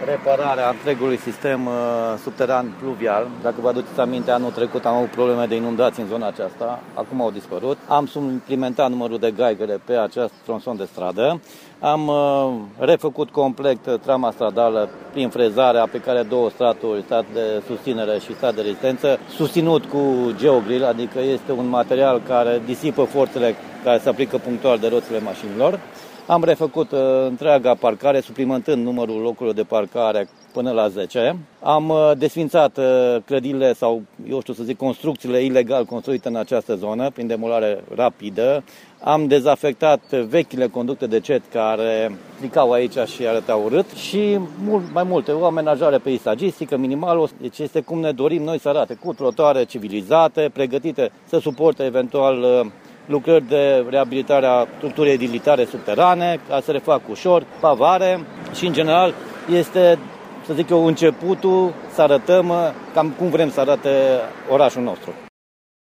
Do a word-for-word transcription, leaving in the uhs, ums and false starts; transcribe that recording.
repararea întregului sistem uh, subteran pluvial. Dacă vă aduceți aminte, anul trecut am avut probleme de inundații în zona aceasta, acum au dispărut. Am suplimentat numărul de gaigere pe acest tronson de stradă. Am uh, refăcut complet trama stradală prin frezarea pe care două straturi, stat de susținere și stat de rezistență, susținut cu geogrill, adică este un material care disipă forțele care se aplică punctual de roțile mașinilor. Am refăcut uh, întreaga parcare, suplimentând numărul locurilor de parcare până la zece. Am uh, desfințat uh, clădirile sau, eu știu să zic, construcțiile ilegal construite în această zonă, prin demolare rapidă. Am dezafectat vechile conducte de cet care stricau aici și arătau urât și mult, mai multe, o amenajare peisagistică minimală. Deci este cum ne dorim noi să arate, cu trotuare civilizate, pregătite să suporte eventual uh, lucrări de reabilitare a structurii edilitare subterane, ca să le fac ușor, pavare și, în general, este, să zic eu, începutul să arătăm cam cum vrem să arate orașul nostru.